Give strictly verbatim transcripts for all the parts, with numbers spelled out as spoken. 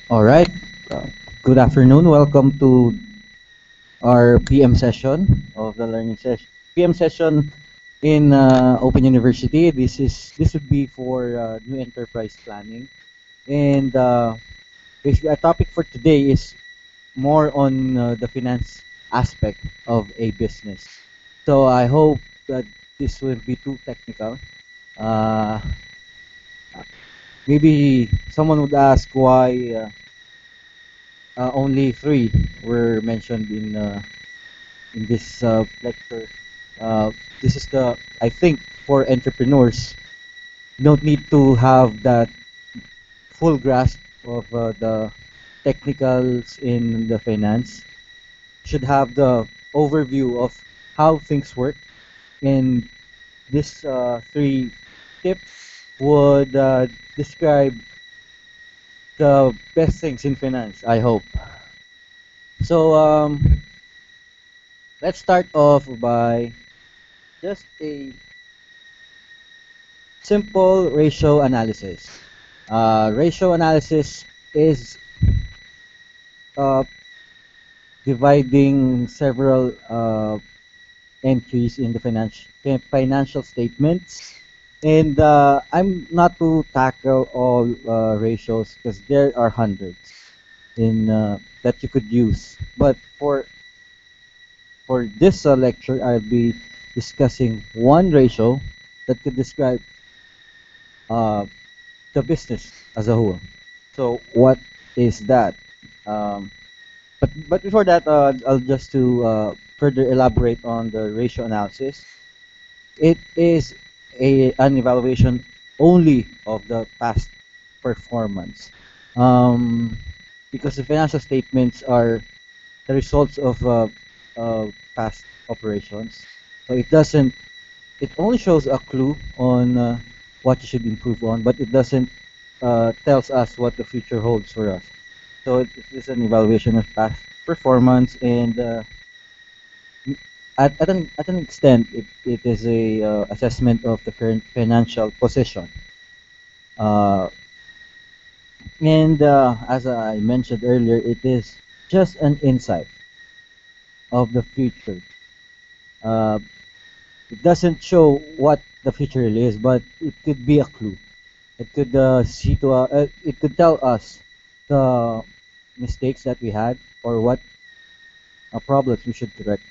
All right. Uh, good afternoon. Welcome to our P M session of the learning session. P M session in uh, Open University. This is this would be for uh, new enterprise planning, and uh, basically our topic for today is more on uh, the finance aspect of a business. So I hope that this will be too technical. Uh, Maybe someone would ask why uh, uh, only three were mentioned in uh, in this uh, lecture. Uh, this is the, I think, for entrepreneurs, you don't need to have that full grasp of uh, the technicals in the finance. Should have the overview of how things work. And this uh, three tips would uh, describe the best things in finance, I hope. So um, let's start off by just a simple ratio analysis. Uh, ratio analysis is uh, dividing several uh, entries in the financial financial statements, and uh, I'm not to tackle all uh, ratios because there are hundreds in uh, that you could use. But for for this uh, lecture, I'll be discussing one ratio that could describe uh, the business as a whole. So what is that? Um, but but before that, uh, I'll just to uh, further elaborate on the ratio analysis. It is a an evaluation only of the past performance, um, because the financial statements are the results of uh, uh, past operations. So it doesn't. It only shows a clue on uh, what you should improve on, but it doesn't uh, tells us what the future holds for us. So it, it is an evaluation of past performance, and uh, m- at, at, an, at an extent, it, it is a uh, assessment of the current financial position. Uh, and uh, as I mentioned earlier, it is just an insight of the future. Uh, it doesn't show what the future really is, but it could be a clue. It could uh, see to uh, uh, it could tell us the mistakes that we had or what uh, problems we should correct.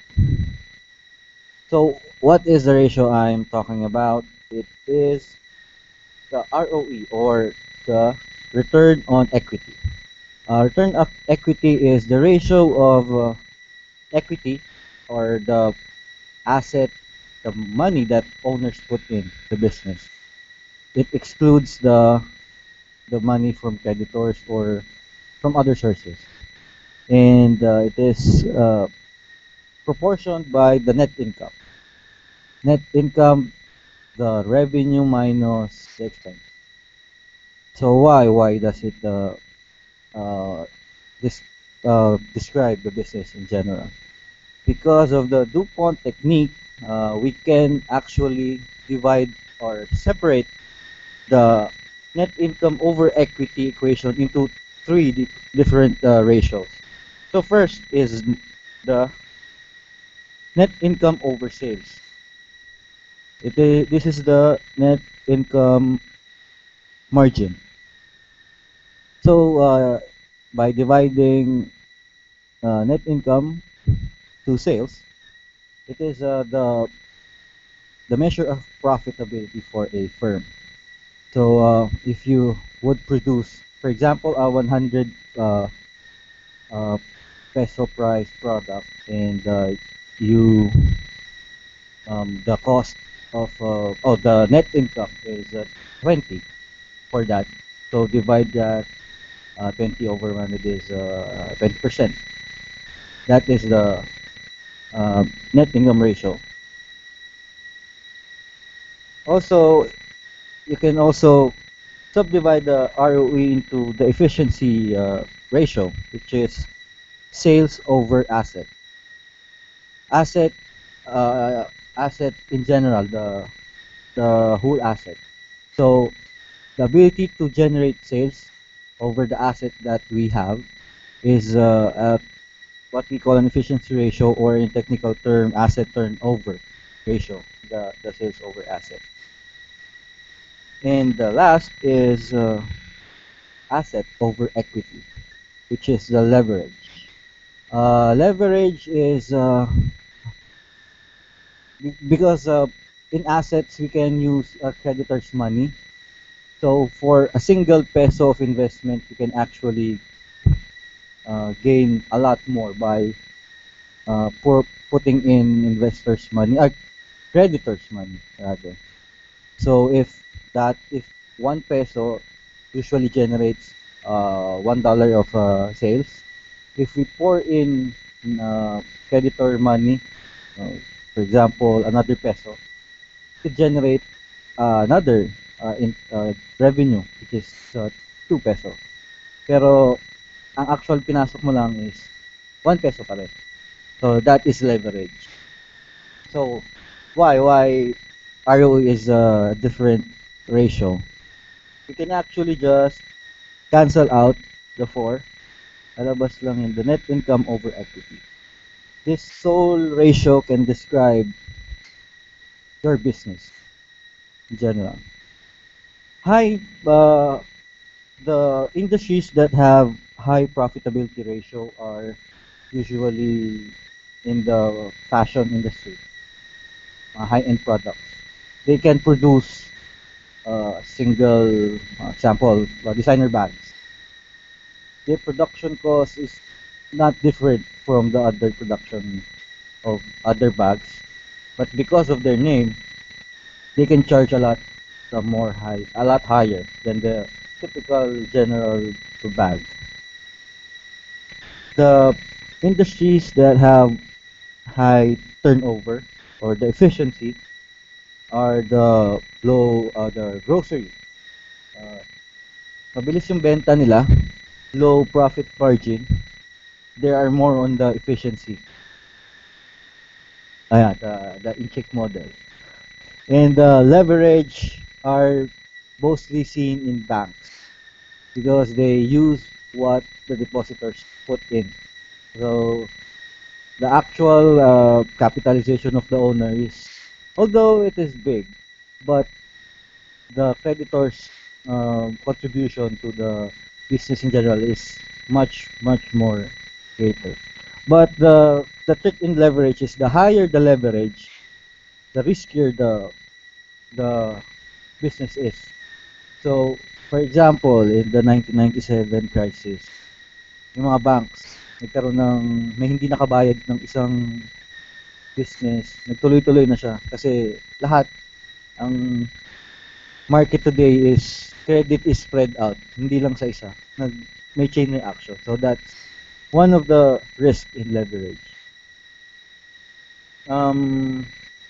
So, what is the ratio I'm talking about? It is the R O E, or the return on equity. Uh, return of equity is the ratio of uh, equity, or the asset, the money that owners put in the business. It excludes the the money from creditors or from other sources, and uh, it is uh, proportioned by the net income. Net income, the revenue minus the expense. So why why does it uh, uh, this uh, describe the business in general? Because of the DuPont technique, uh, we can actually divide or separate the net income over equity equation into three di- different uh, ratios. So first is the net income over sales. It is, this is the net income margin. So uh, by dividing uh, net income to sales, it is uh, the the measure of profitability for a firm. So uh, if you would produce, for example, a one hundred uh, uh, peso price product, and uh, you um, the cost of uh, oh the net income is uh, twenty for that. So divide that uh, twenty over one hundred is uh, twenty percent. That is the uh, net income ratio. Also, you can also subdivide the R O E into the efficiency uh, ratio, which is sales over asset. Asset, uh, asset in general, the the whole asset. So the ability to generate sales over the asset that we have is uh, uh, what we call an efficiency ratio, or in technical term, asset turnover ratio, the, the sales over asset. And the last is uh, asset over equity, which is the leverage. Uh, leverage is uh, be- because uh, in assets we can use uh, creditors' money. So for a single peso of investment, you can actually uh, gain a lot more by uh, for putting in investors' money, or creditors' money rather. So if that if one peso usually generates uh, one dollar of uh, sales, if we pour in uh, creditor money, uh, for example, another peso, it generate uh, another uh, in, uh, revenue, which is uh, two peso. Pero ang actual pinasok mo lang is one peso pa rin. So that is leverage. So why why R O E is a different ratio? You can actually just cancel out the four. Lalabas lang yung the net income over equity. This sole ratio can describe your business in general. High, uh, the industries that have high profitability ratio are usually in the fashion industry, uh, high-end products. They can produce uh, single uh, example uh, designer bags. Their production cost is not different from the other production of other bags, but because of their name, they can charge a lot uh, more high, a lot higher than the typical general bag. The industries that have high turnover or the efficiency are the low, uh, the grocery. Uh, Mabilis yung benta nila, low profit margin. They are more on the efficiency. Ayan, the, the in-check model. And the leverage are mostly seen in banks because they use what the depositors put in. So the actual uh, capitalization of the owner is, although it is big, but the creditors' uh, contribution to the business in general is much, much more greater. But the the trick in leverage is the higher the leverage, the riskier the the business is. So, for example, in the nineteen ninety-seven crisis, yung mga banks nagkaroon ng may hindi nakabayad ng isang business, nagtuloy-tuloy na siya kasi lahat ang market today is credit is spread out, hindi lang sa isa. Nag may chain reaction. So that's one of the risk in leverage. Um,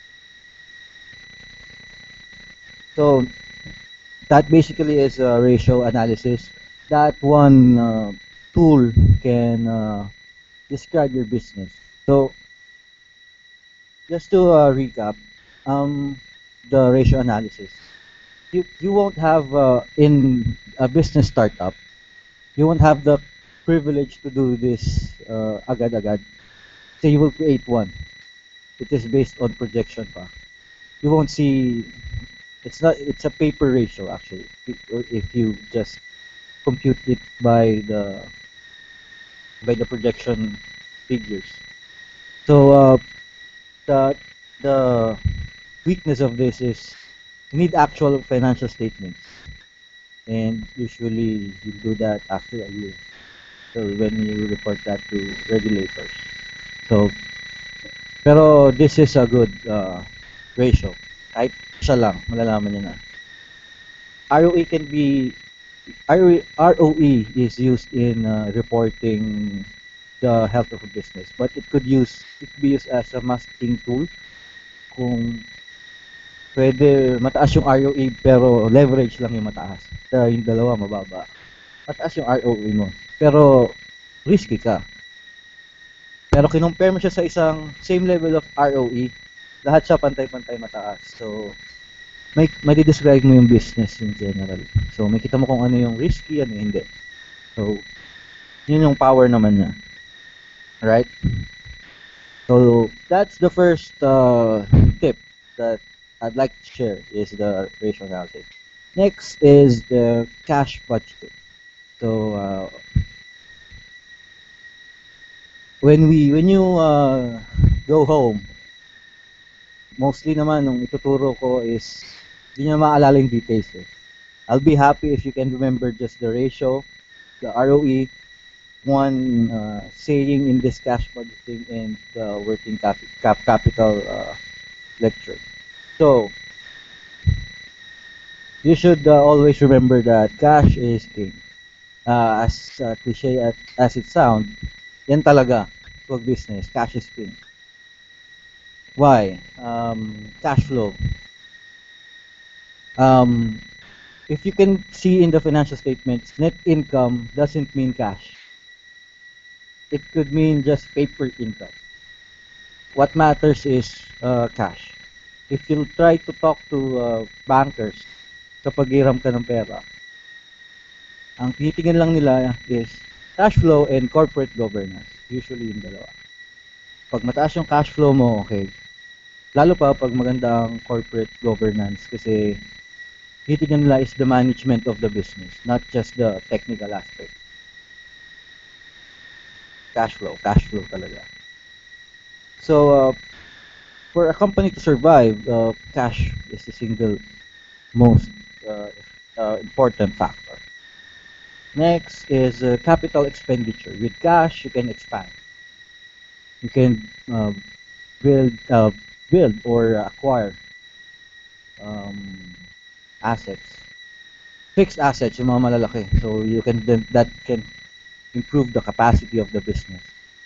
so that basically is a ratio analysis. That one uh, tool can uh, describe your business. So just to uh, recap, um, the ratio analysis. You you won't have uh, in a business startup. You won't have the privilege to do this uh, agad-agad. So you will create one. It is based on projection pa. You won't see. It's not. It's a paper ratio actually. If, if you just compute it by the by the projection figures. So uh, the the weakness of this is you need actual financial statements, and usually you do that after a year. So when you report that to regulators. So pero this is a good uh, ratio. Kahit siya lang, malalaman niya na. R O E can be R O E, R O E is used in uh, reporting the health of a business, but it could use it could be used as a masking tool kung pwede mataas yung R O E pero leverage lang yung mataas. Uh, yung dalawa mababa. Mataas yung R O E mo pero risky ka. Pero kinumpare mo siya sa isang same level of R O E, lahat siya pantay-pantay mataas. So may may describe mo yung business in general. So makita mo kung ano yung risky, ano yung hindi. So, yun yung power naman niya. Right? So, that's the first uh, tip that I'd like to share is the ratio analysis. Next is the cash budgeting. So, uh, when we when you uh, go home, mostly naman nung ituturo ko is hindi nyo maalala yung details eh. I'll be happy if you can remember just the ratio, the R O E, one uh, saying in this cash budgeting and the working cap, cap capital uh, lecture. So, you should uh, always remember that cash is king. Uh, as uh, cliche as, as it sounds, yan talaga pag business, cash is king. Why? Um, cash flow. Um, if you can see in the financial statements, net income doesn't mean cash. It could mean just paper income. What matters is uh, cash. If you try to talk to uh, bankers kapag hiram ka ng pera, ang tinitingnan lang nila is cash flow and corporate governance. Usually yung dalawa. Pag mataas yung cash flow mo, okay. Lalo pa pag maganda ang corporate governance kasi tinitingnan nila is the management of the business, not just the technical aspect. Cash flow, cash flow talaga. So, uh, for a company to survive, uh, cash is the single most uh, uh, important factor. Next is uh, capital expenditure. With cash, you can expand. You can uh, build, uh, build or acquire um, assets. Fixed assets, yung mga malalaki. So you can then that can improve the capacity of the business.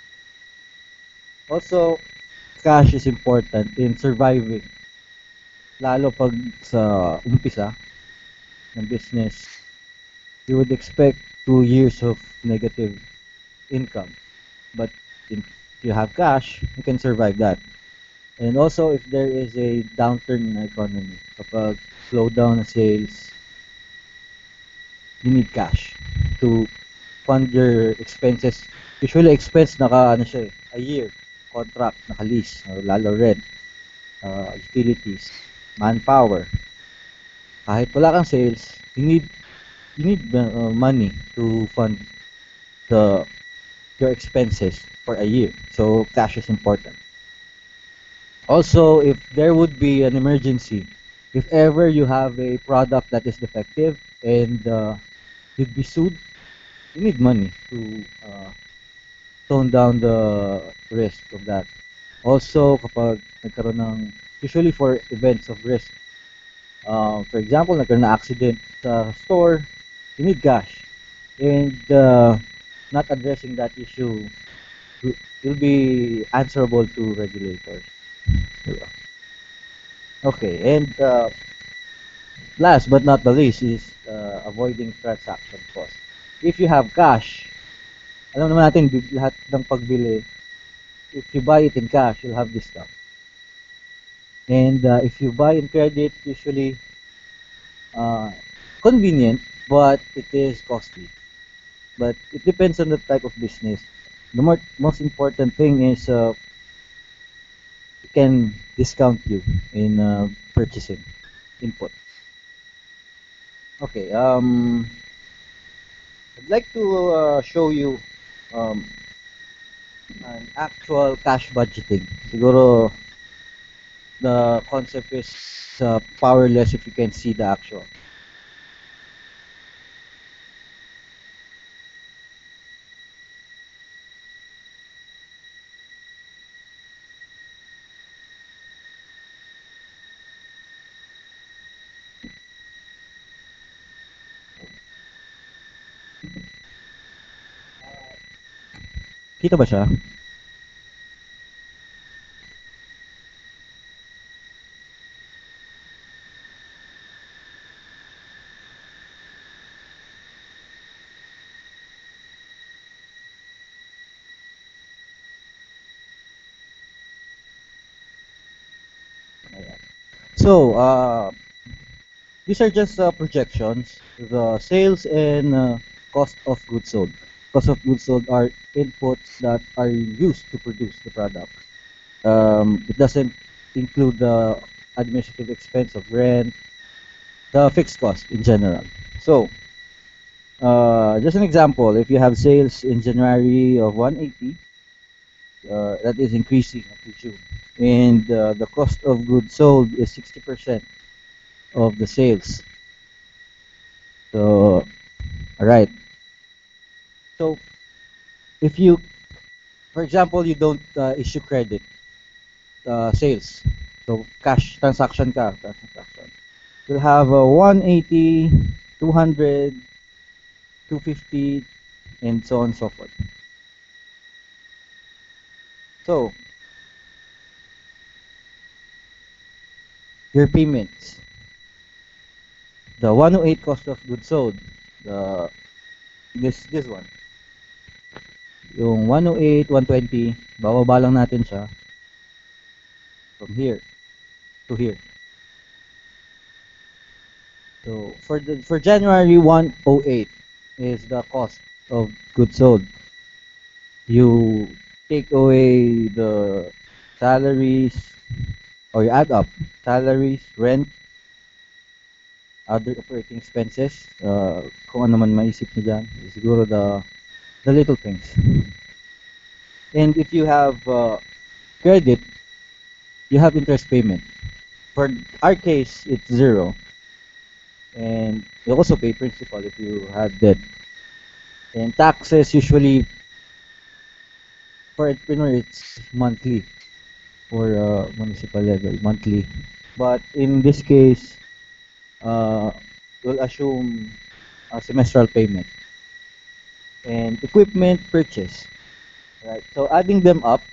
Also, cash is important in surviving. Lalo pag sa umpisa ng business, you would expect two years of negative income. But if you have cash, you can survive that. And also, if there is a downturn in the economy, kapag slow down na sales, you need cash to fund your expenses. Usually, expense naka, ano siya eh, a year, contract, naka-lease, or lalo rent, uh, utilities, manpower. Kahit wala kang sales, you need you need uh, money to fund the your expenses for a year. So cash is important. Also, if there would be an emergency, if ever you have a product that is defective and uh, you'd be sued, you need money to uh, tone down the risk of that. Also, kapag nagkaroon ng, usually for events of risk, uh, for example, nagkaroon ng accident sa store, you need cash. And uh, not addressing that issue will be answerable to regulators. Okay, and uh, last but not the least is uh, avoiding transaction cost. If you have cash, alam naman natin, lahat ng pagbili, if you buy it in cash, you'll have discount. And uh, if you buy in credit, usually uh, convenient, but it is costly. But it depends on the type of business. The more, most important thing is uh, it can discount you in uh, purchasing input. Okay, um, I'd like to uh, show you um, an actual cash budgeting. Siguro the concept is uh, powerless if you can see the actual. Kita ba siya? So, uh, these are just uh, projections. The sales and uh, cost of goods sold. Cost of goods sold are inputs that are used to produce the product. Um, it doesn't include the administrative expense of rent, the fixed cost in general. So, uh, just an example, if you have sales in January of one eighty, uh, that is increasing up to June. And uh, the cost of goods sold is sixty percent of the sales. So, alright. So, if you, for example, you don't uh, issue credit uh, sales. So, cash transaction ka, cash transaction. You'll have a one eighty, two hundred, two fifty, and so on and so forth. So, your payments. The one oh eight cost of goods sold. The this this one. Yung one oh eight, one twenty, bababa lang natin siya from here to here. So for the for January one oh eight is the cost of goods sold. You take away the salaries, or you add up salaries, rent, other operating expenses, uh, kung ano man maisip niyo dyan, siguro the the little things. And if you have uh, credit, you have interest payment. For our case, it's zero. And you also pay principal if you have debt. And taxes, usually for entrepreneur, it's monthly for uh, municipal level, monthly. But in this case, uh, we'll assume a semestral payment. And equipment purchase. Right. So adding them up,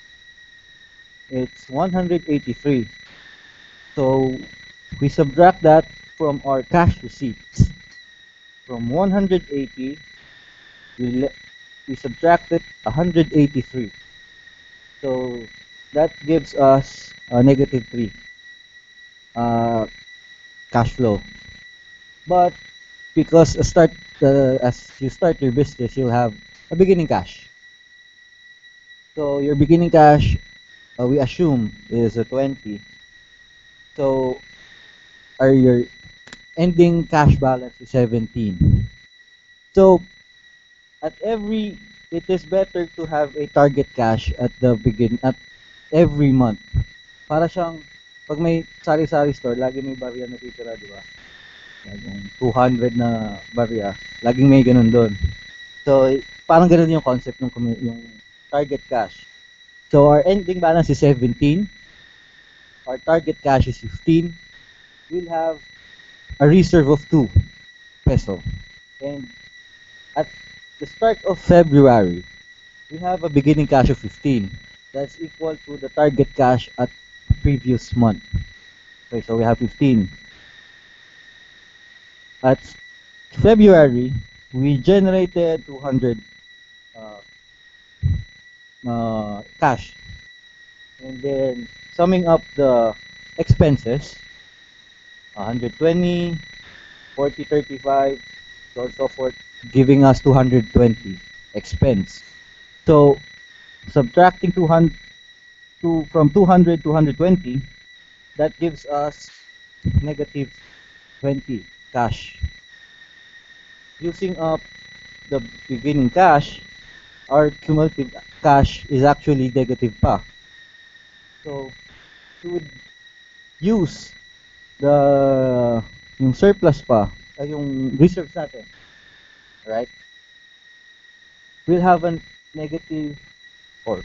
it's one hundred eighty-three. So we subtract that from our cash receipts. From one hundred eighty, we, le- we subtracted one hundred eighty-three. So that gives us a negative three uh, cash flow. But because a start uh, as you start your business, you'll have a beginning cash. So your beginning cash, uh, we assume, is a twenty. So our your ending cash balance is seventeen. So at every, it is better to have a target cash at the begin at every month. Para siyang pag may sari-sari store, lagi may barya natitira, di ba? Laging two hundred na barya, laging may ganun doon. So parang ganun yung concept ng commu- yung target cash. So our ending balance is seventeen. Our target cash is fifteen. We'll have a reserve of two peso. And at the start of February, we have a beginning cash of fifteen. That's equal to the target cash at previous month. Okay, so we have fifteen. At February, we generated two hundred uh, uh, cash. And then summing up the expenses, one hundred twenty, forty, thirty-five, so on and so forth, giving us two hundred twenty expense. So subtracting two hundred to, from two hundred to one hundred twenty, that gives us negative twenty cash. Using up the beginning cash, our cumulative cash is actually negative pa. So we would use the yung surplus pa, ay yung reserves natin, right? We'll have a negative, or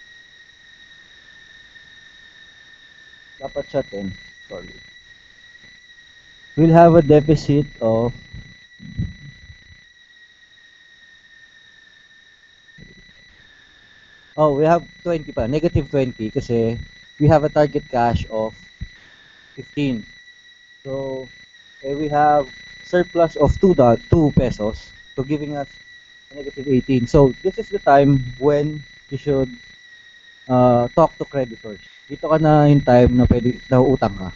dapat siya ten, sorry. We'll have a deficit of oh, we have twenty pa, negative twenty kasi we have a target cash of fifteen. So eh, we have surplus of two dot two pesos, so giving us negative eighteen. So this is the time when you should uh, talk to creditors. Dito ka na yung time na pwede na utang ka.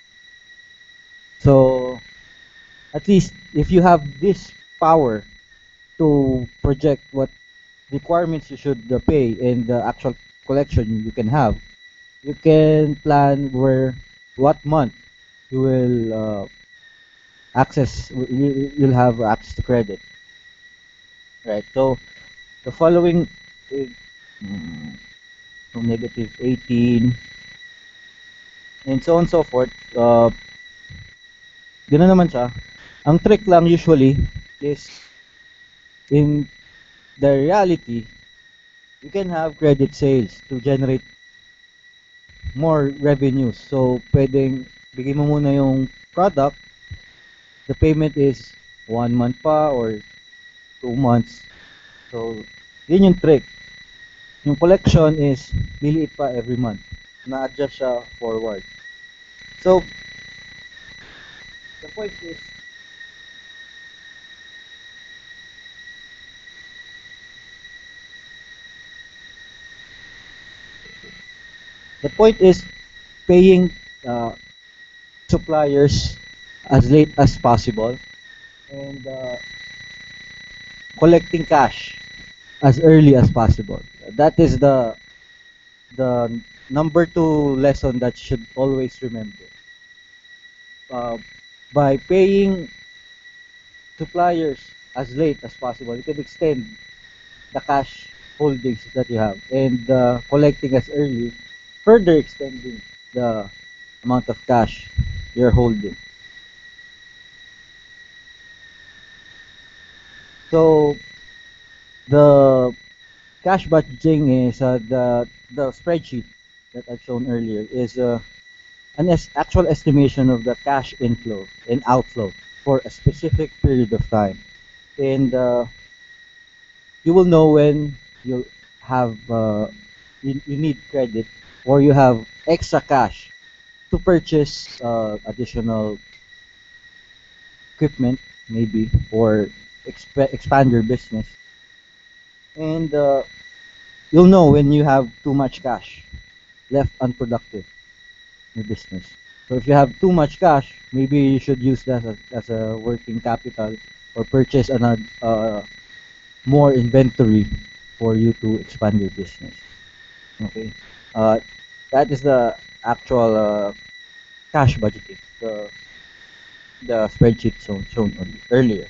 So at least if you have this power to project what requirements you should uh, pay and the actual collection you can have, you can plan where what month you will uh, access you, you'll have access to credit, right? So the following is mm, from negative eighteen and so on and so forth. Uh, Gano'n naman siya. Ang trick lang usually is in the reality, you can have credit sales to generate more revenues. So, pwedeng bigay mo muna yung product, the payment is one month pa or two months. So, yun yung trick. Yung collection is liliit pa every month. Na-adjust siya forward. So, the point is, the point is paying uh, suppliers as late as possible and uh, collecting cash as early as possible. That is the the number two lesson that you should always remember. Uh, by paying suppliers as late as possible, you can extend the cash holdings that you have and uh, collecting as early, further extending the amount of cash you're holding. So the cash budgeting is uh, the the spreadsheet that I've shown earlier is uh, an es- actual estimation of the cash inflow and outflow for a specific period of time, and uh, you will know when you have uh, you, you need credit or you have extra cash to purchase uh, additional equipment maybe or exp- expand your business, and uh, you'll know when you have too much cash left unproductive in your business. So if you have too much cash, maybe you should use that as, as a working capital or purchase another uh, more inventory for you to expand your business. Okay, uh, that is the actual uh, cash budgeting, the the spreadsheet shown, shown earlier.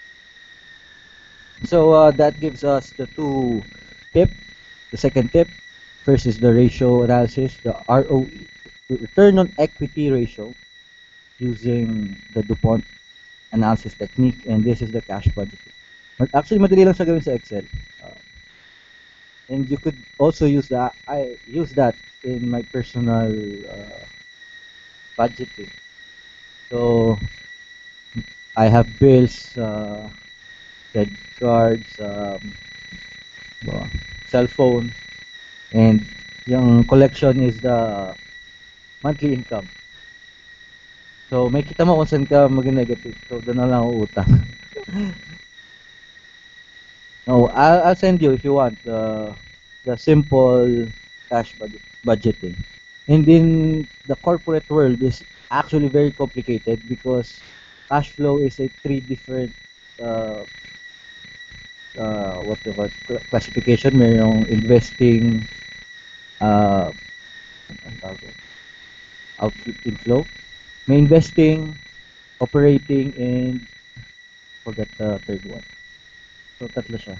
So uh, that gives us the two tip. The second tip, first is the ratio analysis, the R O E, return on equity ratio, using the DuPont analysis technique, and this is the cash budgeting. But actually, madali lang siya gawin sa Excel. Uh, and you could also use that. I use that in my personal uh, budgeting. So I have bills, uh, credit cards, um, uh, cell phone, and yung collection is the monthly income. So may kita mo kung saan ka maging negative. So doon na lang ako utang. No, I'll, I'll send you if you want the the simple cash budget, budgeting. And in the corporate world is actually very complicated because cash flow is a three different uh, uh, what the what classification. Mayroong investing, uh, ang tawag doon? Outfit inflow. May investing, operating, and forget the third one. So tatlo siya.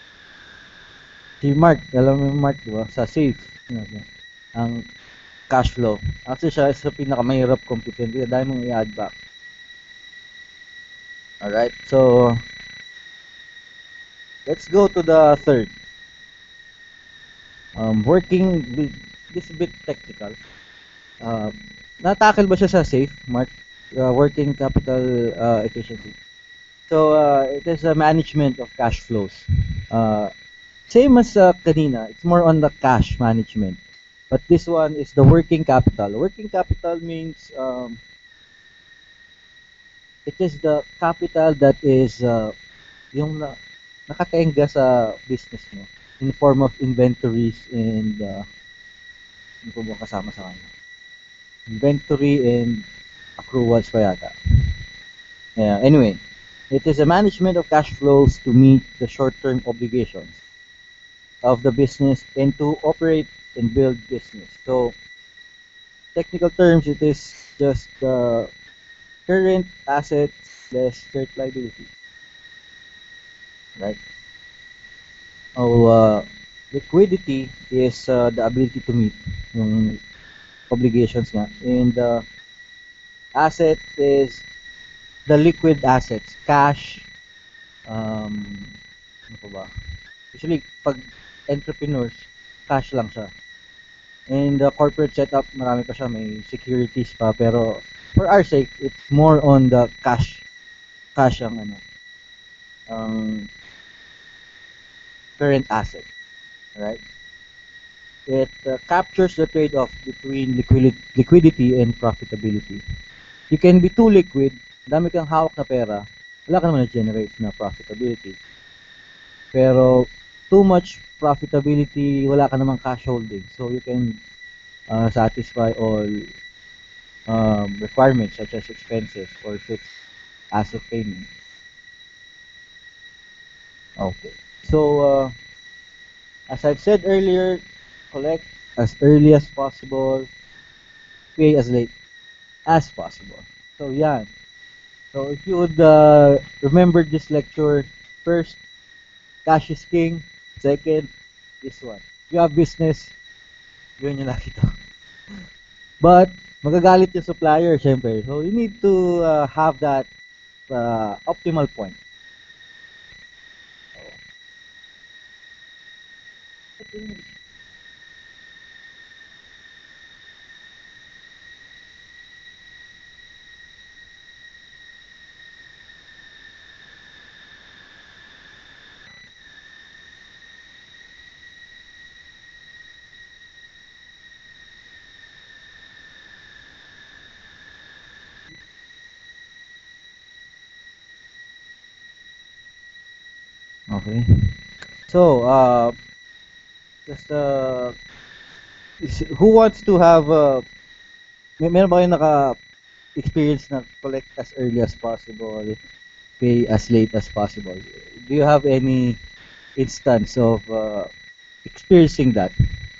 Si Mark, alam mo yung Mark, di ba? Sa safe, ano ba? Ang cash flow. Actually, siya sa pinakamahirap computin. Kaya dahil mong i-add back. Alright, so let's go to the third. Um, working, with, this is a bit technical. Uh, natakil ba siya sa safe, Mark? Uh, working capital uh, efficiency. So, uh, it is a management of cash flows. Uh, same as uh, kanina, it's more on the cash management. But this one is the working capital. Working capital means um, it is the capital that is uh, yung na, nakatenga sa business mo in form of inventories and uh, ano po ba kasama sa kanya? Inventory and accruals pa yata. Yeah, anyway. It is a management of cash flows to meet the short-term obligations of the business and to operate and build business. So, technical terms, it is just the current assets less current liability, right? Oh, uh, liquidity is uh, the ability to meet yung obligations nga. And uh, asset is the liquid assets, cash, um, ano pa ba? Usually, pag entrepreneurs, cash lang siya. And the corporate setup, marami pa siya, may securities pa, pero for our sake, it's more on the cash, cash ang ano, ang current asset, right? It uh, captures the trade-off between liquid liquidity and profitability. You can be too liquid, dami kang hawak na pera, wala ka naman na-generate na profitability. Pero too much profitability, wala ka namang cash holding. So you can uh, satisfy all um, requirements such as expenses or fixed asset payment. Okay. So uh, as I've said earlier, collect as early as possible, pay as late as possible. So yeah. So if you would uh, remember this lecture, first, cash is king. Second, this one. If you have business, yun yung lagi to. But, magagalit yung supplier, syempre. So, you need to uh, have that uh, optimal point. Okay. So, uh, just, uh, is, who wants to have, uh, may, meron ba kayong naka-experience na collect as early as possible, pay as late as possible? Do you have any instance of uh, experiencing that?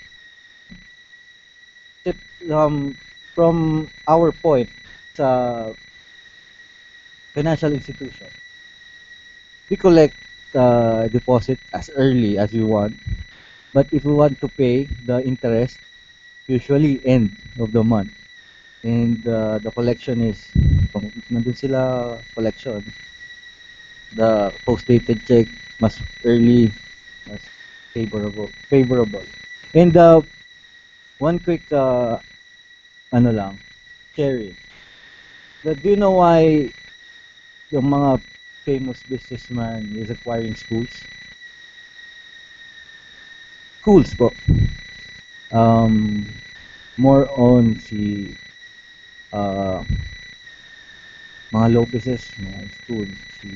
It, um, from our point sa financial institution, we collect uh, deposit as early as we want, but if we want to pay the interest, usually end of the month. And uh, the collection is, kung nandun sila collection, the post-dated check mas early, mas favorable. Favorable. And uh, one quick, uh, ano lang, sharing. Do you know why yung mga famous businessman is acquiring schools? Schools po. Um, more on si uh, mga Lopez's, mga school. Si,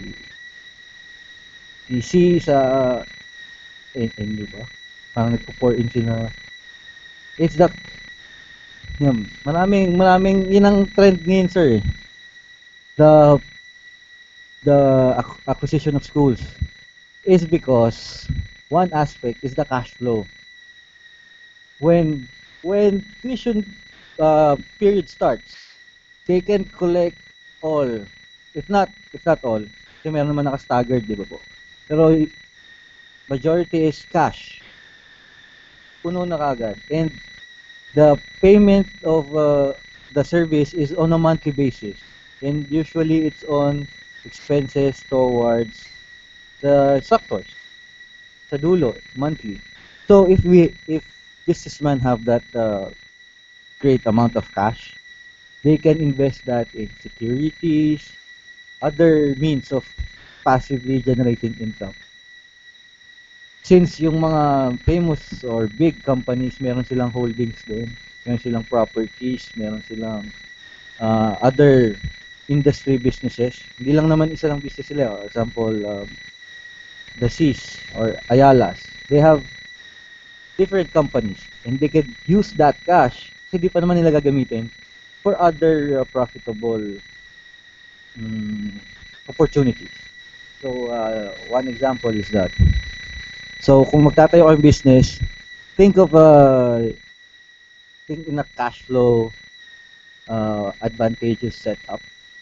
si C sa, eh, eh, hindi ba? Parang nagpo-pour in sila. It's the, yun, maraming, maraming, yun ang trend ngayon, sir. The, the acquisition of schools is because one aspect is the cash flow. When, when tuition uh, period starts, they can collect all, if not, if not all, kasi meron naman naka-staggered, di ba po? Pero, majority is cash. Puno na kagad. And, the payment of uh, the service is on a monthly basis. And usually, it's on expenses towards the sectors. Sa dulo, monthly. So, if we, if businessmen have that uh, great amount of cash, they can invest that in securities, other means of passively generating income. Since yung mga famous or big companies, meron silang holdings din, meron silang properties, meron silang uh, other industry businesses. Hindi lang naman isa lang business sila. For example, um, the C's or Ayalas, they have different companies and they can use that cash kasi di pa naman nila gagamitin for other uh, profitable um, opportunities. So, uh, one example is that. So, kung magtatayo kang business, think of a, think in a cash flow uh, advantageous setup.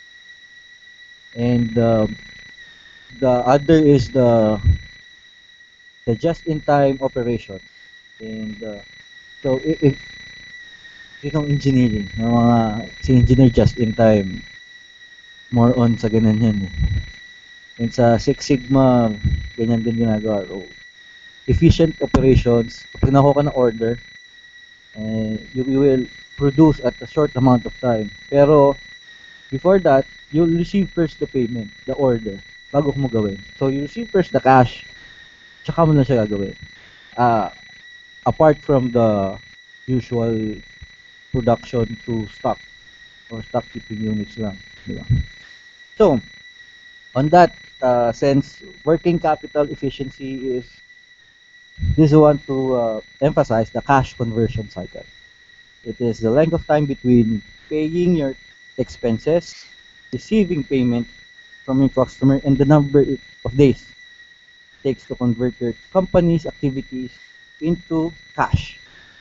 And uh, the other is the the just-in-time operation. And uh, so, if, if yung engineering, yung mga si engineer just-in-time, more on sa ganun yan eh. And sa Six Sigma, ganyan din ginagawa. So, efficient operations, pag nakuha ka ng order, eh, you, you will produce at a short amount of time. Pero, before that, you'll receive first the payment, the order, bago mo gawin. So, you receive first the cash, tsaka mo na siya gagawin. Uh, apart from the usual production to stock or stock keeping units lang. Di ba? So, on that uh, sense, working capital efficiency is this one to uh, emphasize the cash conversion cycle. It is the length of time between paying your expenses, receiving payment from your customer, and the number of days it takes to convert your company's activities into cash.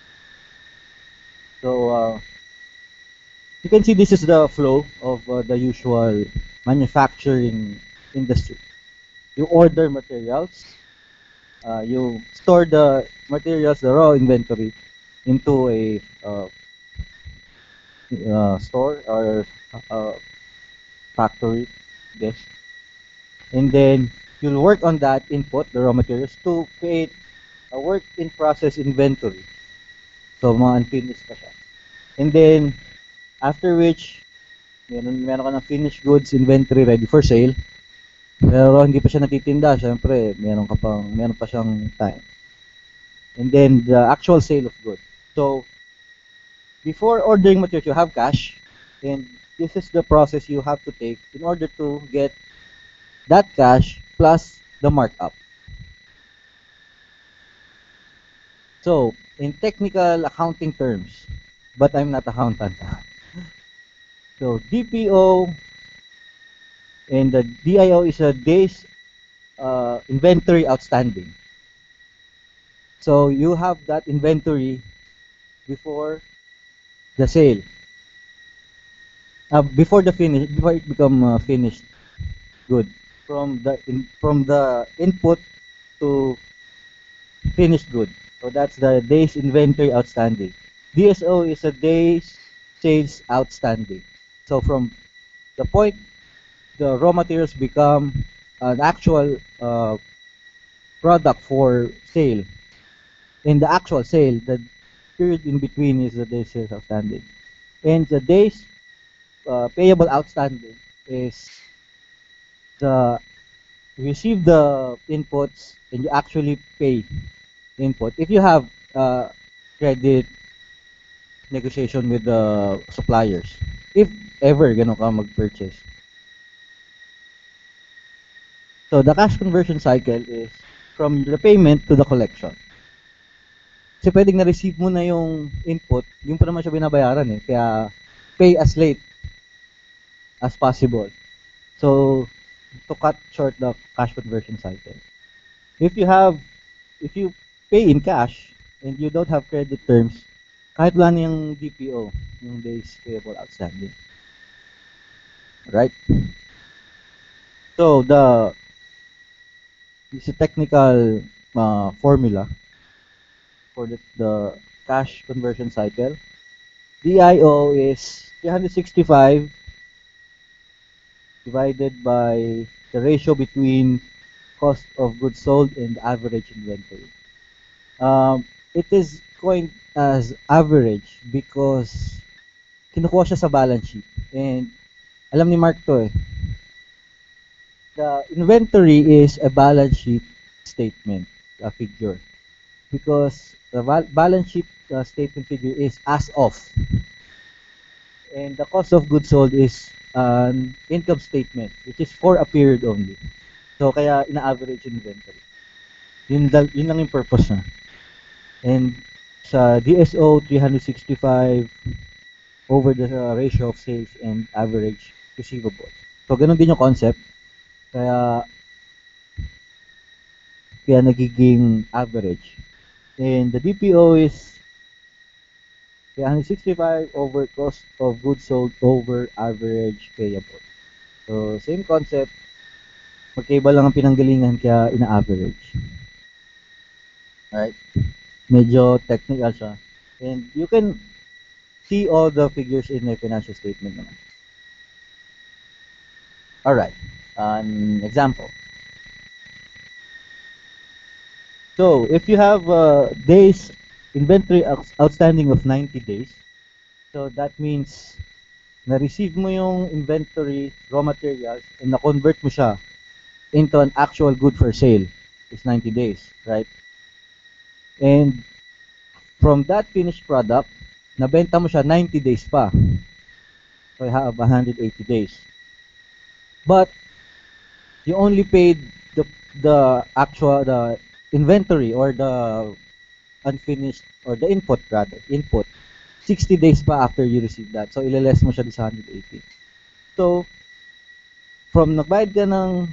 So, uh, you can see this is the flow of uh, the usual manufacturing industry. You order materials, uh, you store the materials, the raw inventory, into a uh, uh, store or uh, factory, yes. And then you'll work on that input, the raw materials, to create a work in process inventory. So, mga unfinished pa siya. And then, after which, meron, meron ka ng finished goods inventory ready for sale. Pero hindi pa siya natitinda, syempre, meron ka pang, meron pa siyang time. And then, the actual sale of goods. So, before ordering materials, you have cash. And this is the process you have to take in order to get that cash plus the markup. So, in technical accounting terms, but I'm not accountant. So, D P O and the D I O is a days uh, inventory outstanding. So, you have that inventory before the sale. Uh, before the finish, before it become uh, finished good. From the in, from the input to finished good. So that's the days inventory outstanding. D S O is a days sales outstanding. So from the point the raw materials become an actual uh, product for sale, in the actual sale, the period in between is the days sales outstanding. And the days uh, payable outstanding is the you receive the inputs and you actually pay input. If you have uh, credit negotiation with the suppliers, if ever gano'n ka mag-purchase. So the cash conversion cycle is from the payment to the collection. Kasi pwedeng na-receive mo na yung input, yung pa naman siya binabayaran eh. Kaya pay as late as possible. So, to cut short the cash conversion cycle. If you have, if you pay in cash and you don't have credit terms, kahit wala na yung D P O, yung days payable outstanding. Right? So, the, this is a technical uh, formula for the, the cash conversion cycle. D I O is three hundred sixty-five divided by the ratio between cost of goods sold and average inventory. Um, it is coined as average because kinukuha siya sa balance sheet. And alam ni Mark to eh. The inventory is a balance sheet statement, a figure. Because the balance sheet uh, statement figure is as of. And the cost of goods sold is an income statement, which is for a period only. So, kaya ina-average inventory. Yun, yun lang yung purpose na. And sa D S O, three hundred sixty-five over the uh, ratio of sales and average receivables. So, ganun din yung concept. Kaya, kaya nagiging average. And the D P O is three hundred sixty-five over cost of goods sold over average payable. So, same concept, magkaiba lang ang pinanggalingan kaya ina-average. Alright? Medyo technical siya. And you can see all the figures in the financial statement naman. Alright, an example. So, if you have uh, days inventory outs- outstanding of ninety days, so that means na-receive mo yung inventory raw materials and na-convert mo siya into an actual good for sale is ninety days, right? And from that finished product, nabenta mo siya ninety days pa. So you have one hundred eighty days. But you only paid the the actual the inventory or the unfinished or the input rather, input sixty days pa after you receive that. So ileless mo siya sa one hundred eighty. So from nagbayad ka ng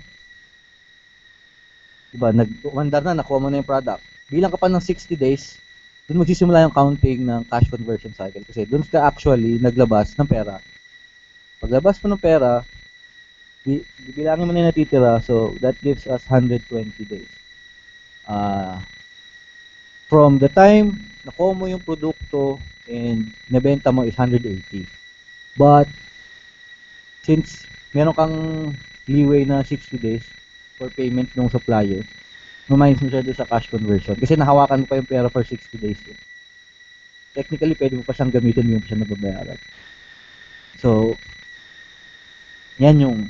diba, nag-umandar na, nakuha mo na yung product. Bilang ka pa ng sixty days, dun magsisimula yung counting ng cash conversion cycle kasi dun ka actually naglabas ng pera. Paglabas mo ng pera, bibilangin mo na yung natitira, so that gives us one hundred twenty days. Uh, from the time nakuha mo yung produkto and nabenta mo is one hundred eighty. But since meron kang leeway na sixty days for payment ng supplier, minus mo siya doon sa cash conversion kasi nahawakan mo pa yung pera for sixty days. Eh. Technically, pwede mo pa siyang gamitin, hindi mo pa siya nababayaran. So, yan yung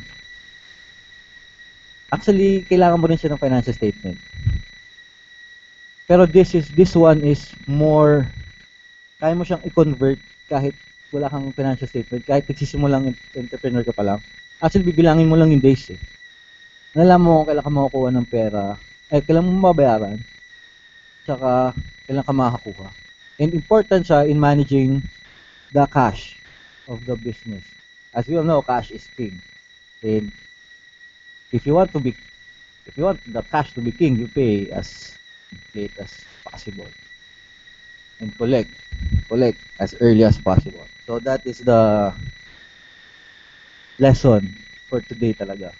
actually, kailangan mo rin siya ng financial statement. Pero this is this one is more kaya mo siyang i-convert kahit wala kang financial statement, kahit nagsisimulang entrepreneur ka pa lang. Actually, bibilangin mo lang yung days eh. Alam mo kailan ka makukuha ng pera, eh, kailan mo mababayaran, tsaka kailan ka makakakuha. And important siya in managing the cash of the business. As we all know, cash is king. And if you want to be, if you want the cash to be king, you pay as late as possible. And collect, collect as early as possible. So that is the lesson for today talaga.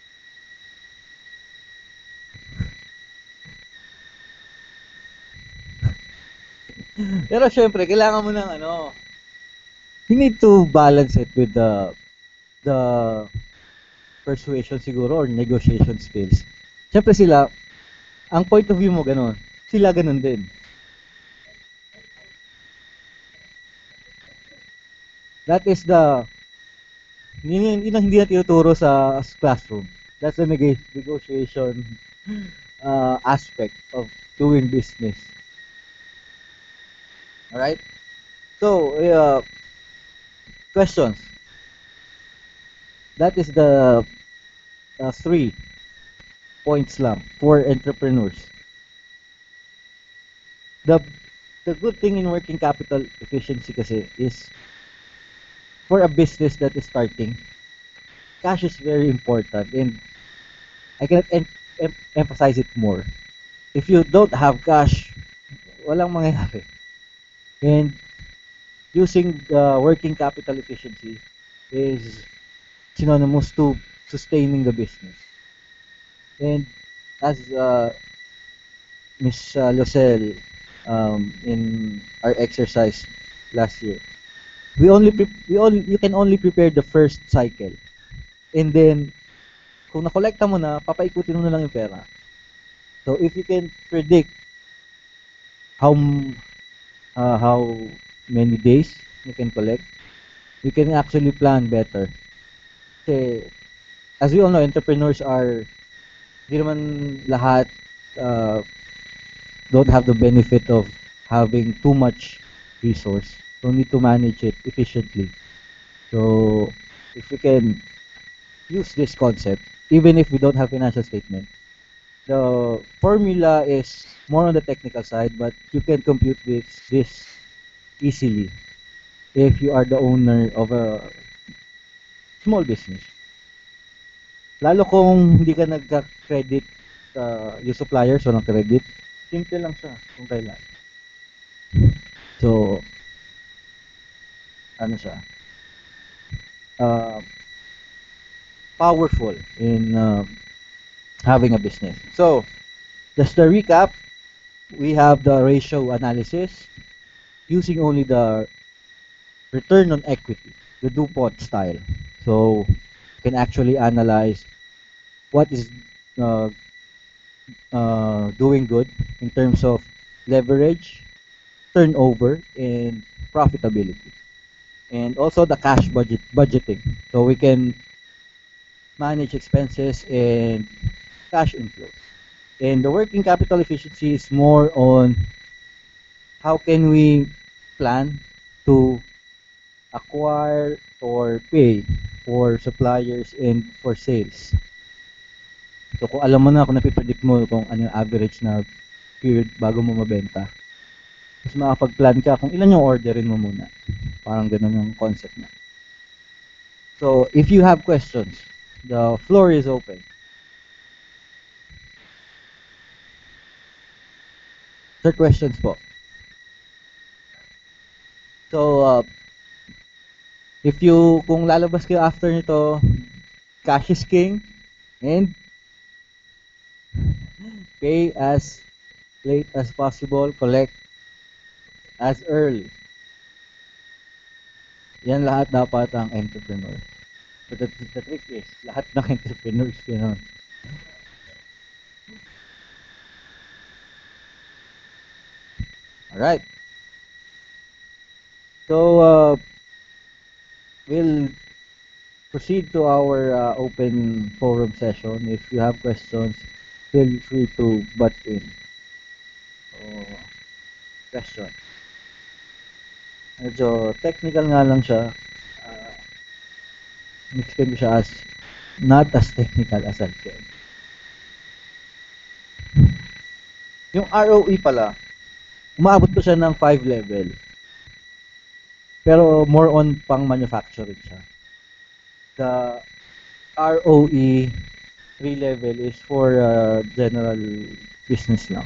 Pero syempre, kailangan mo ng ano, you need to balance it with the the persuasion siguro or negotiation skills. Syempre sila, ang point of view mo ganun, sila ganun din. That is the yun, yun ang hindi na tinuturo sa classroom. That's the neg negotiation uh, aspect of doing business. Alright? So, uh, questions. That is the uh, three points lang for entrepreneurs. The the good thing in working capital efficiency kasi is for a business that is starting, cash is very important and I cannot em em emphasize it more. If you don't have cash, walang mangyayari. And using the working capital efficiency is synonymous to sustaining the business. And as uh, Miss Uh, Losel um, in our exercise last year, we only we only you can only prepare the first cycle, and then kung nakolekta mo na, papaikutin mo na lang yung pera. So if you can predict how uh, how many days you can collect, you can actually plan better. Kasi as we all know, entrepreneurs are hindi naman lahat uh, don't have the benefit of having too much resource. So need to manage it efficiently. So if we can use this concept, even if we don't have financial statement, the formula is more on the technical side, but you can compute this this easily if you are the owner of a small business. Lalo kung hindi ka nagka-credit, uh, yung suppliers walang credit, simple lang siya kung kailan. So, ano siya, uh, powerful in uh, having a business. So, just to recap, we have the ratio analysis using only the return on equity, the DuPont style. So, you can actually analyze what is uh, uh, doing good in terms of leverage, turnover, and profitability. And also the cash budget budgeting. So we can manage expenses and cash inflows. And the working capital efficiency is more on how can we plan to acquire or pay for suppliers and for sales. So kung alam mo na, kung napipredict mo kung ano yung average na period bago mo mabenta, mas makapag-plan ka kung ilan yung orderin mo muna. Parang ganun yung concept na. So if you have questions, the floor is open. Sir, questions po. So, uh, if you, kung lalabas kayo after nito, cash is king, and pay as late as possible, collect as early. Yan lahat dapat ang entrepreneur. But the, the trick is, lahat ng entrepreneurs, you know. Alright. So, uh, we'll proceed to our uh, open forum session. If you have questions, feel free to butt in. So, question. Medyo technical nga lang siya. Uh, explain ko siya as not as technical as I can. Yung R O E pala, umaabot pa siya ng five level. Pero more on pang manufacturing siya. The R O E three level is for uh, general business lang.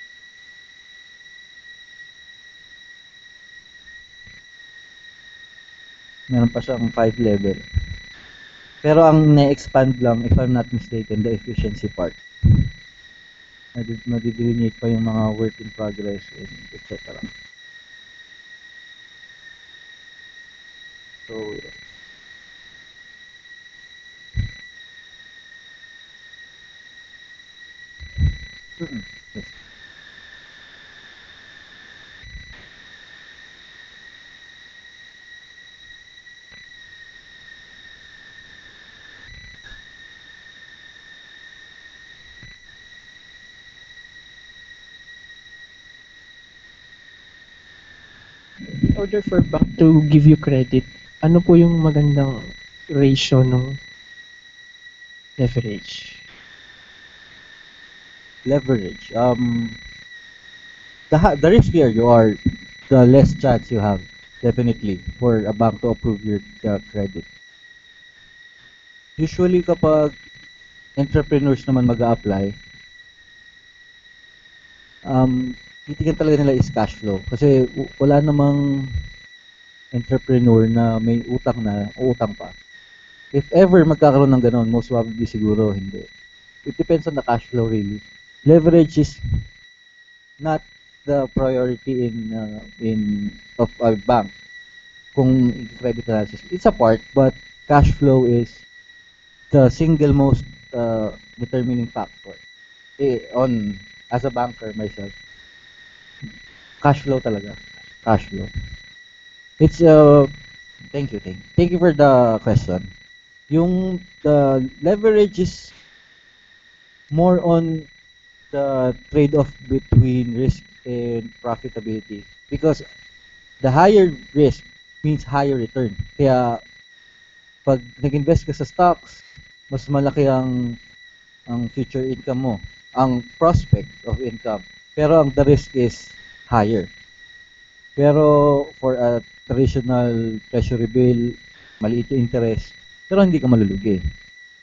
Meron pa siyang five level. Pero ang na-expand lang, if I'm not mistaken, the efficiency part. Nadidelineate pa yung mga work in progress and et cetera. So, mm-mm. Yes. In order for bank to give you credit, ano po yung magandang ratio ng leverage? Leverage. Um, the, the riskier you are, the less chance you have, definitely, for a bank to approve your uh, credit. Usually, kapag entrepreneurs naman mag-a-apply, um, titigan talaga nila is cash flow. Kasi wala namang entrepreneur na may utang na, utang pa. If ever magkakaroon ng ganon, most probably siguro hindi. It depends on the cash flow really. Leverage is not the priority in uh, in of a bank. Kung credit analysis, it's a part, but cash flow is the single most uh, determining factor. Eh, on as a banker myself, cash flow talaga. Cash flow. It's uh thank you, thank you. Thank you for the question. Yung the leverage is more on the trade-off between risk and profitability because the higher risk means higher return. Kaya pag nag-invest ka sa stocks, mas malaki ang ang future income mo, ang prospect of income. Pero ang the risk is higher. Pero for a traditional treasury bill, maliit yung interest, pero hindi ka malulugi.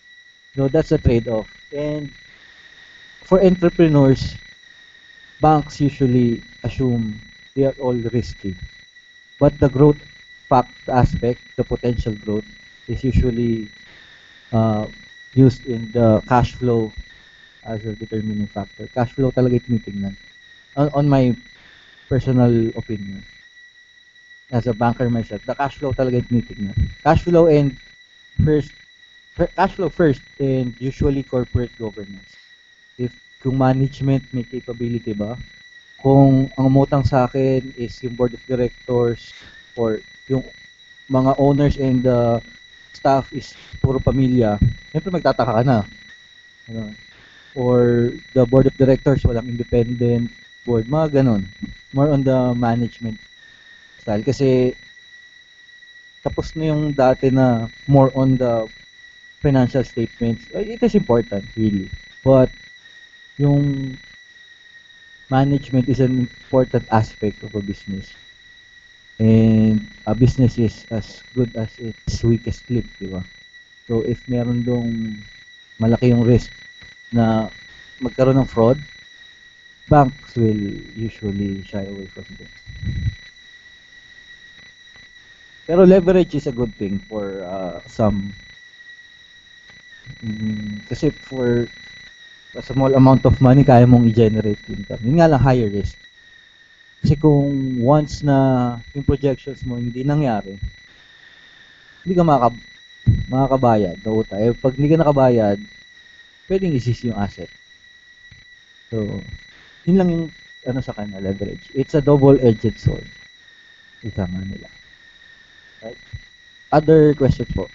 No, that's a trade-off. And for entrepreneurs, banks usually assume they are all risky. But the growth fact aspect, the potential growth, is usually uh, used in the cash flow as a determining factor. Cash flow talaga yung tinitingnan. On, on my personal opinion, as a banker myself, the cash flow talaga yung tinitingnan. Cash flow and first, cash flow first and usually corporate governance. If kung management may capability ba, kung ang umutang sa akin is yung board of directors or yung mga owners and the staff is puro pamilya, siyempre magtataka ka na. Ano? Or the board of directors walang independent board, mga ganon. More on the management style. Kasi tapos na yung dati na more on the financial statements. It is important, really. But yung management is an important aspect of a business. And a business is as good as its weakest link, di ba? So if meron dong malaki yung risk na magkaroon ng fraud, banks will usually shy away from them. Pero leverage is a good thing for uh, some mm, kasi for a small amount of money kaya mong i-generate income. Yun nga lang higher risk. Kasi kung once na yung projections mo hindi nangyari, hindi ka makaka makakabayad ng utang. Eh, pag hindi ka nakabayad, pwedeng isisi yung asset. So, yun lang yung ano sa kanya, leverage. It's a double-edged sword. Ika nga nila. Right? Other questions po?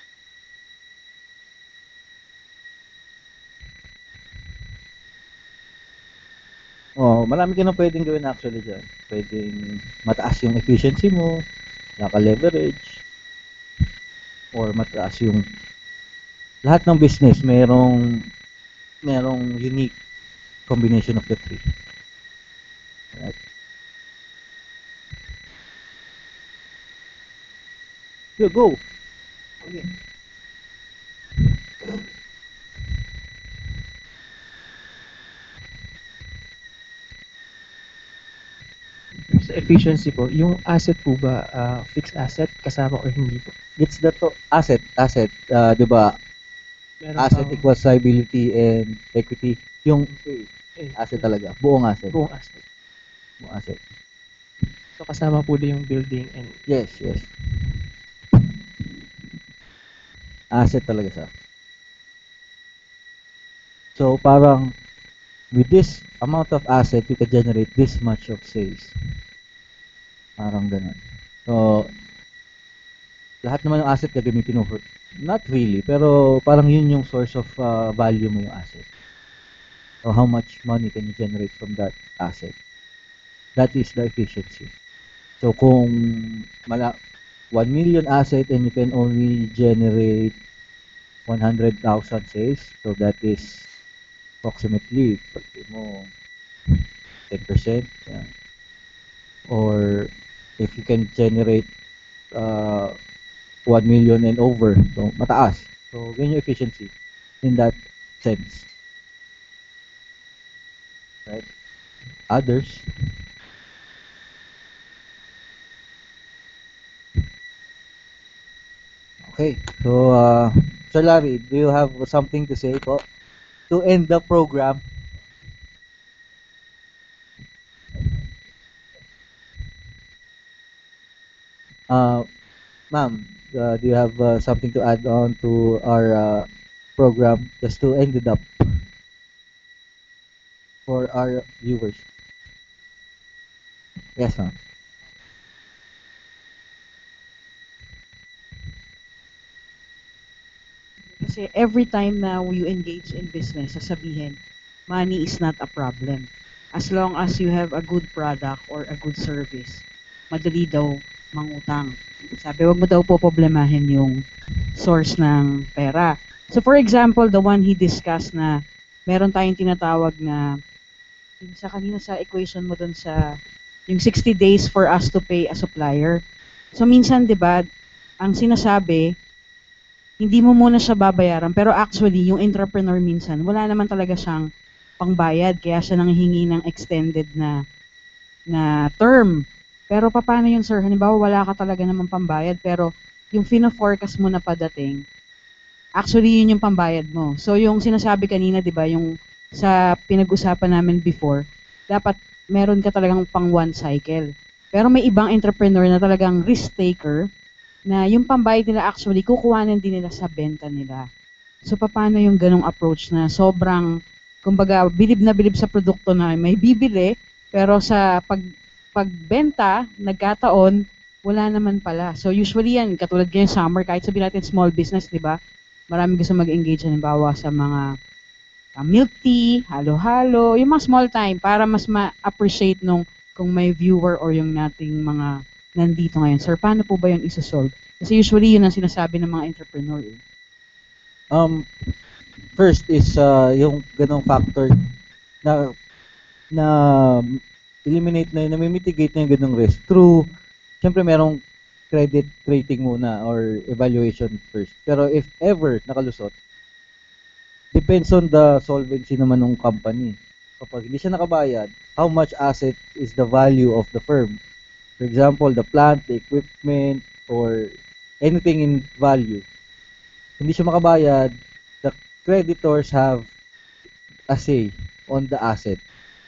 Oh, marami ka na pwedeng gawin actually dyan. Pwedeng mataas yung efficiency mo, naka-leverage, or mataas yung lahat ng business merong merong unique combination of the three. Right. Here, go. Okay. Sa efficiency po, yung asset po ba, ah, fixed asset kasama or hindi po? It's the to- asset, asset, uh, 'di ba? Meron Asset bang equals liability and equity. Yung eh, asset talaga, buong asset. buong asset? Buong asset. So kasama po din yung building and Yes, yes. Asset talaga siya. So parang with this amount of asset, you can generate this much of sales. Parang ganun. So, lahat naman ng asset gagamitin mo for, not really, pero parang yun yung source of uh, value mo yung asset. So, how much money can you generate from that asset? That is the efficiency. So, kung mala one million asset and you can only generate one hundred thousand sales, so that is approximately, pagki mo, ten percent. Yeah. Or if you can generate uh, one million and over, so mataas. So, ganyan yung efficiency in that sense. Right? Others? Okay. So, uh, Sir Larry, do you have something to say po to end the program? Uh, Ma'am, uh, do you have uh, something to add on to our uh, program just to end it up for our viewers? Yes, ma'am. Kasi every time na you engage in business, sasabihin, money is not a problem. As long as you have a good product or a good service, madali daw mangutang. Sabi, wag mo daw po problemahin yung source ng pera. So for example, the one he discussed na meron tayong tinatawag na yung sa kanina sa equation mo dun sa yung sixty days for us to pay a supplier. So minsan 'di ba, ang sinasabi hindi mo muna siya babayaran. Pero actually, yung entrepreneur minsan, wala naman talaga siyang pangbayad. Kaya siya nanghihingi ng extended na na term. Pero paano yun, sir? Halimbawa, wala ka talaga naman pambayad, pero yung fina-forecast mo na padating, actually, yun yung pambayad mo. So, yung sinasabi kanina, di ba, yung sa pinag-usapan namin before, dapat meron ka talagang pang one cycle. Pero may ibang entrepreneur na talagang risk taker, na yung pambayad nila actually, kukuhanan din nila sa benta nila. So, paano yung ganong approach na sobrang, kumbaga, bilib na bilib sa produkto na may bibili, pero sa pag pagbenta, nagkataon, wala naman pala. So, usually yan, katulad ngayon summer, kahit sabihin natin small business, di ba? Marami gusto mag-engage, halimbawa sa mga uh, milk tea, halo-halo, yung mga small time para mas ma-appreciate nung kung may viewer or yung nating mga nandito ngayon. Sir, paano po ba yun isa-solve? Kasi usually yun ang sinasabi ng mga entrepreneur. Eh. Um, first is uh, yung ganong factor na na eliminate na yun, na mitigate na yung ganong risk through, syempre merong credit rating muna or evaluation first. Pero if ever nakalusot, depends on the solvency naman ng company. Kapag hindi siya nakabayad, how much asset is the value of the firm? For example, the plant, the equipment, or anything in value. Hindi siya makabayad, the creditors have a say on the asset.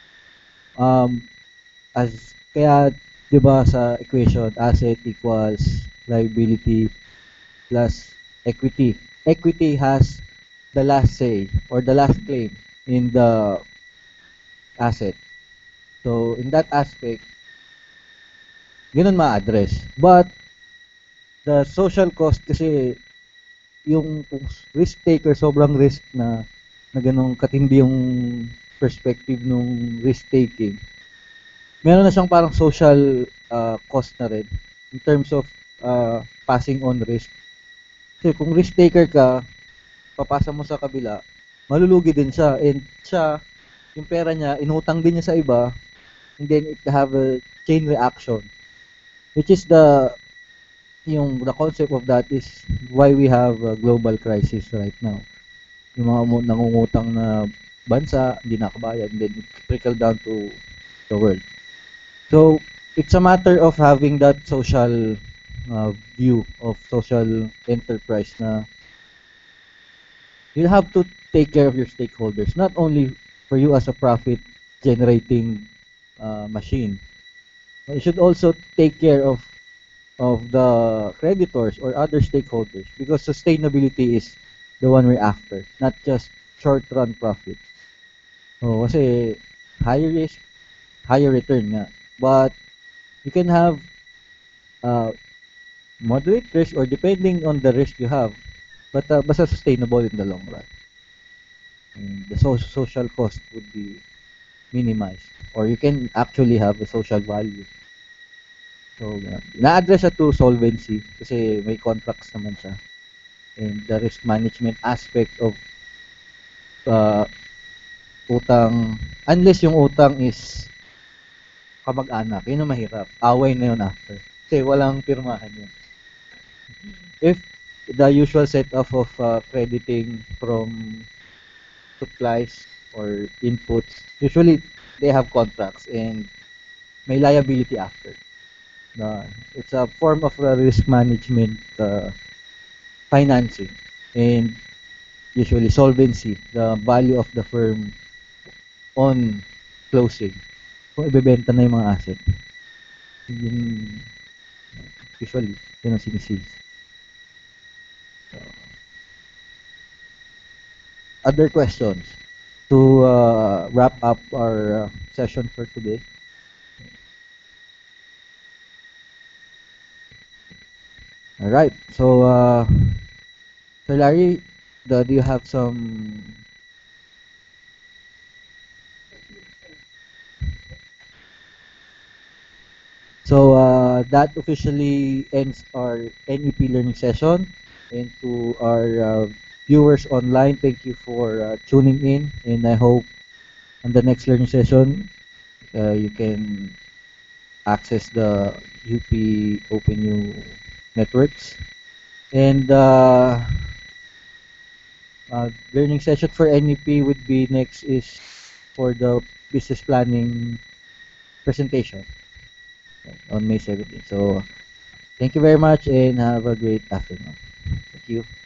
Um, as kaya, di ba sa equation, asset equals liability plus equity. Equity has the last say or the last claim in the asset. So, in that aspect, ganun ma-address. But, the social cost kasi, yung risk taker, sobrang risk na, na ganun katindi yung perspective nung risk taking. Meron na siyang parang social uh, cost na rin in terms of uh, passing on risk. Kasi kung risk taker ka, papasa mo sa kabila, malulugi din siya. And siya, yung pera niya, inutang din niya sa iba, and then it have a chain reaction. Which is the, yung the concept of that is why we have a global crisis right now. Yung mga nangungutang na bansa, hindi nakabayad, and then it trickle down to the world. So, it's a matter of having that social uh, view of social enterprise na you have to take care of your stakeholders, not only for you as a profit generating uh, machine. You should also take care of of the creditors or other stakeholders because sustainability is the one we're after, not just short-run profit. Oh, kasi higher risk, higher return nga. But you can have uh, moderate risk or depending on the risk you have, but uh, basta sustainable in the long run. And the so social cost would be minimized or you can actually have a social value. So, uh, na-address siya to solvency kasi may contracts naman siya. And the risk management aspect of uh, utang, unless yung utang is kamag-anak, yun ang mahirap. Away na yun after. Kasi walang pirmahan yun. If the usual setup of uh, crediting from supplies or inputs, usually they have contracts and may liability after. Uh, it's a form of uh, risk management uh, financing and usually solvency, the value of the firm on closing. Kung ibebenta na yung mga asset. Yun, usually, yun ang sinisig. So, other questions to uh, wrap up our uh, session for today? All right. So, uh, Sir Larry, the, do you have some? So uh, that officially ends our N E P learning session. And to our uh, viewers online, thank you for uh, tuning in. And I hope on the next learning session, uh, you can access the U P OpenU networks. And uh, Uh, learning session for N E P would be next is for the business planning presentation on May seventeenth. So thank you very much and have a great afternoon. Thank you.